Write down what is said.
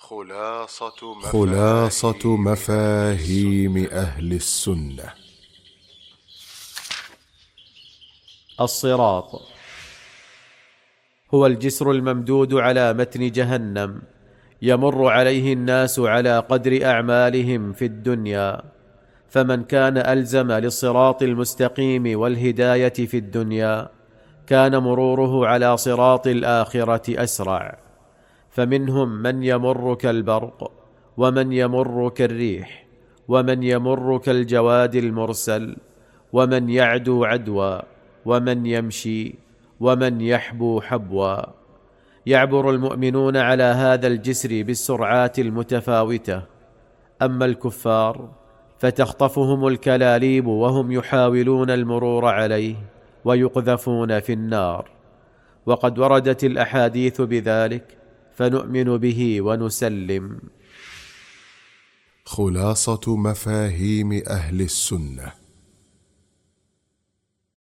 خلاصة مفاهيم أهل السنة. الصراط هو الجسر الممدود على متن جهنم، يمر عليه الناس على قدر أعمالهم في الدنيا، فمن كان ألزم للصراط المستقيم والهداية في الدنيا كان مروره على صراط الآخرة أسرع. فمنهم من يمر كالبرق، ومن يمر كالريح، ومن يمر كالجواد المرسل، ومن يعدو عدوا، ومن يمشي، ومن يحبو حبوا. يعبر المؤمنون على هذا الجسر بالسرعات المتفاوتة، أما الكفار فتخطفهم الكلاليب وهم يحاولون المرور عليه ويقذفون في النار، وقد وردت الأحاديث بذلك فنؤمن به ونسلم. خلاصة مفاهيم أهل السنة.